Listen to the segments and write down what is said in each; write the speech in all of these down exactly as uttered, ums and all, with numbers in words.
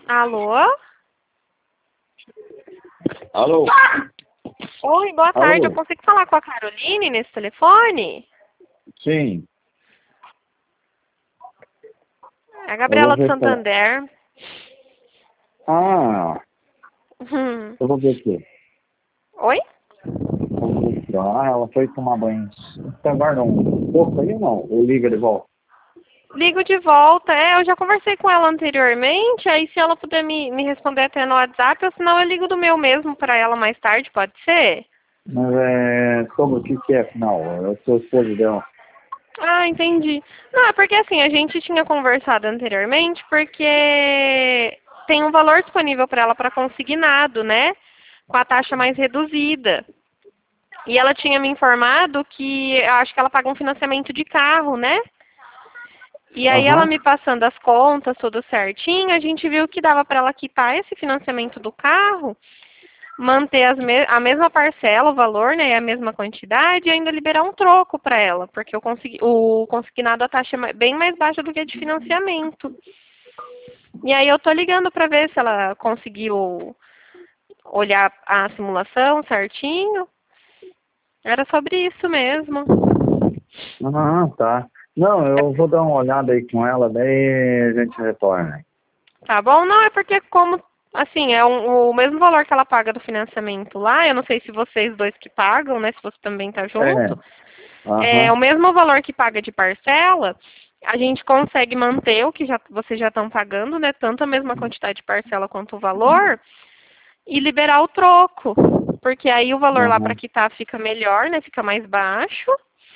Alô? Alô? Oi, boa Alô? tarde. Eu consigo falar com a Caroline nesse telefone? Sim. É a Eu vou Gabriela do ver se ela... Santander. Ah, Hum. eu vou ver aqui. Oi? Eu vou ver aqui, ó. Ah, ela foi tomar banho. Você aguarda um pouco aí ou não? Ou liga de volta? Ligo de volta. É, eu já conversei com ela anteriormente, aí se ela puder me, me responder até no WhatsApp, ou senão eu ligo do meu mesmo para ela mais tarde, pode ser? Mas é... Sobre o que que é, afinal? Eu sou esposo dela. Ah, entendi. Não, é porque assim, a gente tinha conversado anteriormente, porque tem um valor disponível para ela para consignado, né? Com a taxa mais reduzida. E ela tinha me informado que eu acho que ela paga um financiamento de carro, né? E aí ela Aham. me passando as contas, tudo certinho, a gente viu que dava para ela quitar esse financiamento do carro, manter as me a mesma parcela, o valor, né, a mesma quantidade, e ainda liberar um troco para ela, porque o, consegui o consignado a taxa é ma- bem mais baixa do que a de financiamento. E aí eu tô ligando para ver se ela conseguiu olhar a simulação certinho. Era sobre isso mesmo. Ah, tá. Não, eu vou dar uma olhada aí com ela, daí a gente retorna. Tá bom? Não, é porque como, assim, é um- o mesmo valor que ela paga do financiamento lá, eu não sei se vocês dois que pagam, né, se você também tá É. junto, é Aham. o mesmo valor que paga de parcela, a gente consegue manter o que já, vocês já estão pagando, né, tanto a mesma quantidade de parcela quanto o valor, e liberar o troco, porque aí o valor lá para Aham. quitar fica melhor, né, fica mais baixo,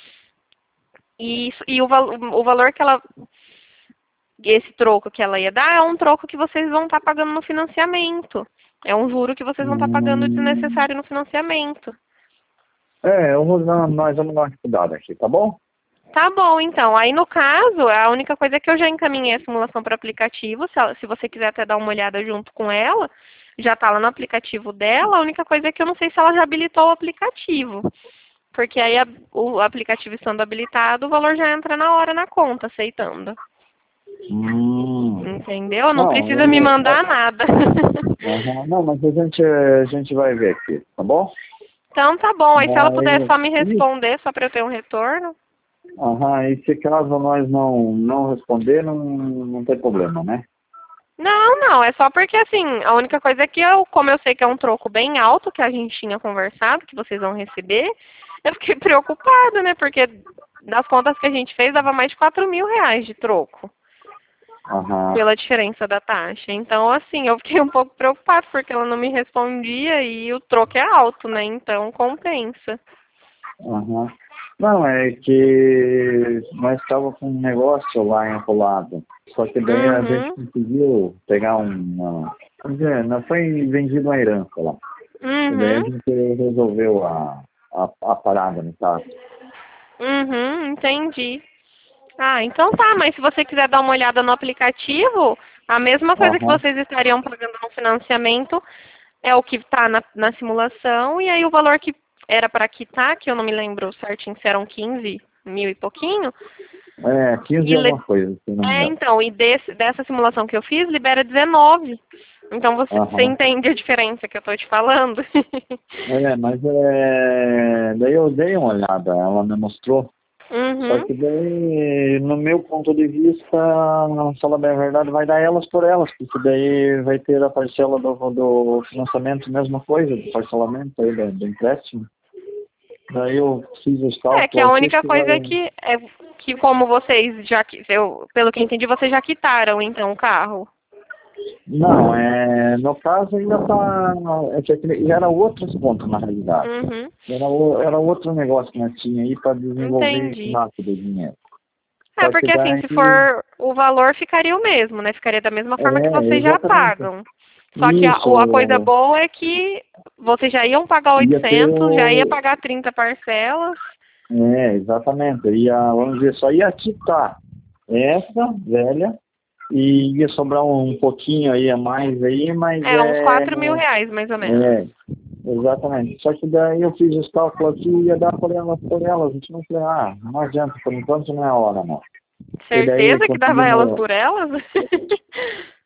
e, isso- e o, val- o valor que ela esse troco que ela ia dar é um troco que vocês vão estar pagando no financiamento. É um juro que vocês vão estar pagando Hum... desnecessário no financiamento. É, eu vou dar, nós vamos dar uma estudada aqui, tá bom? Tá bom, então. Aí, no caso, a única coisa é que eu já encaminhei a simulação para o aplicativo. Se, ela- se você quiser até dar uma olhada junto com ela, já está lá no aplicativo dela. A única coisa é que eu não sei se ela já habilitou o aplicativo. Porque aí a- o aplicativo estando habilitado, o valor já entra na hora na conta, aceitando. Hum. Entendeu? Não Não, precisa me eu, mandar nada. aham, não, mas a gente, a gente vai ver aqui, tá bom? Então tá bom. Aí se ela puder Mas, só me e, responder, só para eu ter um retorno. aham, e se caso nós não, não responder, não, não tem problema, né? Não, não, é só porque assim, a única coisa é que eu, como eu sei que é um troco bem alto que a gente tinha conversado, que vocês vão receber, eu fiquei preocupada, né? Porque das contas que a gente fez dava mais de quatro mil reais de troco, Aham, pela diferença da taxa. Então, assim, eu fiquei um pouco preocupada porque ela não me respondia e o troco é alto, né? Então compensa. aham. Não, é que nós estávamos com um negócio lá enrolado. Só que daí a gente Uhum, conseguiu pegar uma. Vamos dizer, não foi vendido uma herança lá. E daí a uhum. gente resolveu a, a, a parada, no caso. Uhum, entendi. Ah, então tá, mas se você quiser dar uma olhada no aplicativo, a mesma coisa que Aham. vocês estariam pagando no financiamento é o que está na, na simulação, e aí o valor que era para quitar, que eu não me lembro certinho se eram quinze mil e pouquinho, É, quinze e e le- alguma coisa, se não me é, engano. então, e desse, dessa simulação que eu fiz, libera dezenove. Então você, você Aham. entende a diferença que eu estou te falando? É, mas é, daí eu dei uma olhada, ela me mostrou. Só Uhum. que daí, no meu ponto de vista, falar bem a verdade, vai dar elas por elas, porque daí vai ter a parcela do, do financiamento, mesma coisa, do parcelamento aí do, do empréstimo. Daí eu fiz os É, que a cálculos aqui única que coisa vai. é que, é que como vocês já, qui- eu, pelo que eu entendi, vocês já quitaram, então, o carro. Não, é, no caso ainda tá. É que aquele- era outros pontos na realidade. Uhum, Era, o- era outro negócio que nós tinha aí para desenvolver entendi. rápido o dinheiro. É, Só que porque assim, daí. se for, o valor ficaria o mesmo, né? Ficaria da mesma forma que É, vocês já exatamente. pagam. Só que a, o- a coisa Isso. boa é que vocês já iam pagar Ia ter oitocentos, já ia o. pagar trinta parcelas. É, exatamente. Ia, vamos dizer, só ia quitar essa velha e ia sobrar um pouquinho aí a mais aí, mas É, uns é. quatro mil reais, mais ou menos. É, exatamente. Só que daí eu fiz os cálculos aqui e ia dar por elas, por elas. A gente não falei, ah, não adianta, por enquanto não é a hora, não. E daí Certeza que dava elas conseguimos. por elas?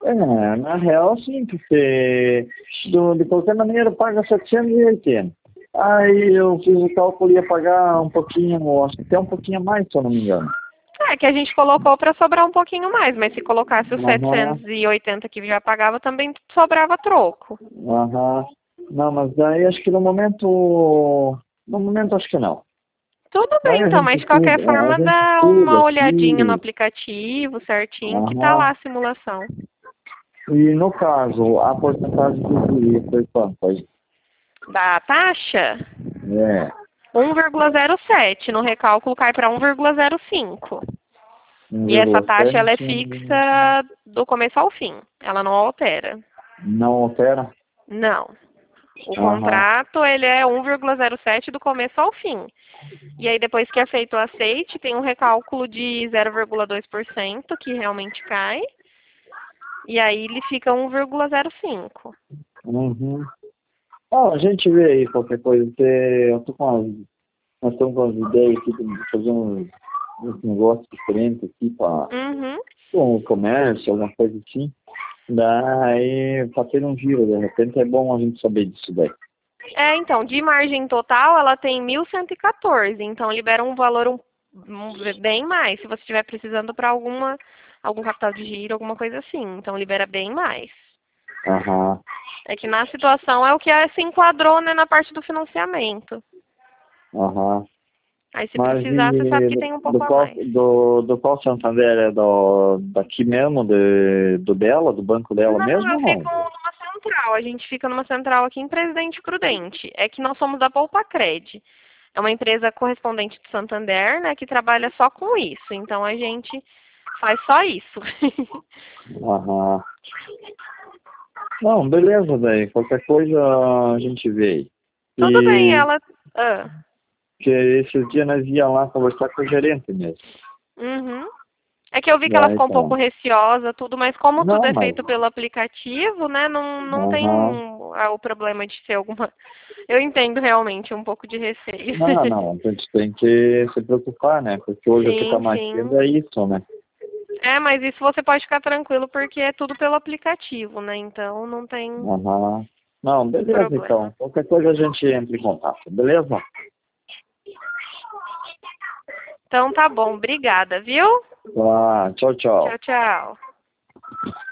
É, na real, sim, porque do, de qualquer maneira paga setecentos e oitenta. Aí eu fiz o cálculo e ia pagar um pouquinho, acho que até um pouquinho a mais, se eu não me engano. É, que a gente colocou para sobrar um pouquinho mais, mas se colocasse os Aham, setecentos e oitenta que já pagava, também sobrava troco. aham. Não, mas daí acho que no momento, no momento acho que não. Tudo bem, Daí a então, gente mas de qualquer estuda, a forma gente dá estuda uma olhadinha no aqui, aplicativo certinho, que tá lá aham. a simulação. E no caso, a porcentagem do juros foi quanto aí? Da taxa, É, um vírgula zero sete, no recálculo cai para um vírgula zero cinco. E essa taxa ela é um vírgula sete, fixa do começo ao fim, ela não altera. não altera? Não. O Aham, contrato ele é um vírgula zero sete do começo ao fim. E aí depois que é feito o aceite, tem um recálculo de zero vírgula dois por cento que realmente cai. E aí ele fica um vírgula zero cinco. uhum. Ah, a gente vê aí qualquer coisa, porque eu tô com as, nós estamos com as ideias aqui de fazer uns, uns negócios diferentes aqui para Uhum. um comércio, alguma coisa assim. Daí, para ter um giro, de repente é bom a gente saber disso daí. É, então, de margem total, ela tem mil cento e quatorze, então libera um valor um, um- bem mais, se você estiver precisando para alguma algum capital de giro, alguma coisa assim. Então libera bem mais. Aham, É que na situação é o que é- se enquadrou, né, na parte do financiamento. aham. Aí se Mas precisar, você sabe que e tem um do pouco a qual, mais. do, do qual Santander? É do, daqui mesmo, de, do dela, do banco dela Não, mesmo eu ou fico não? numa central. A gente fica numa central aqui em Presidente Prudente. É que nós somos da Poupacred. É uma empresa correspondente de Santander, né, que trabalha só com isso. Então a gente faz só isso. Aham. Não, beleza, daí. Qualquer coisa a gente vê aí. Tudo bem, E ela. Ah, que esses dias nós ia lá conversar com o gerente mesmo. uhum. É que eu vi que ela Daí ficou um tá. pouco receosa, tudo, mas como tudo Não, é mas. feito pelo aplicativo, né, não, não tem Aham. ah, o problema de ser alguma. Eu entendo realmente um pouco de receio. Não, não, a gente tem que se preocupar, né? Porque hoje o que tá Sim, mais cedo sim. é isso, né? É, mas isso você pode ficar tranquilo porque é tudo pelo aplicativo, né? Então não tem Aham. Não, beleza então. problema. Qualquer coisa a gente entra em contato, beleza? Então tá bom, obrigada, viu? Tá, tchau, Tchau, tchau. tchau.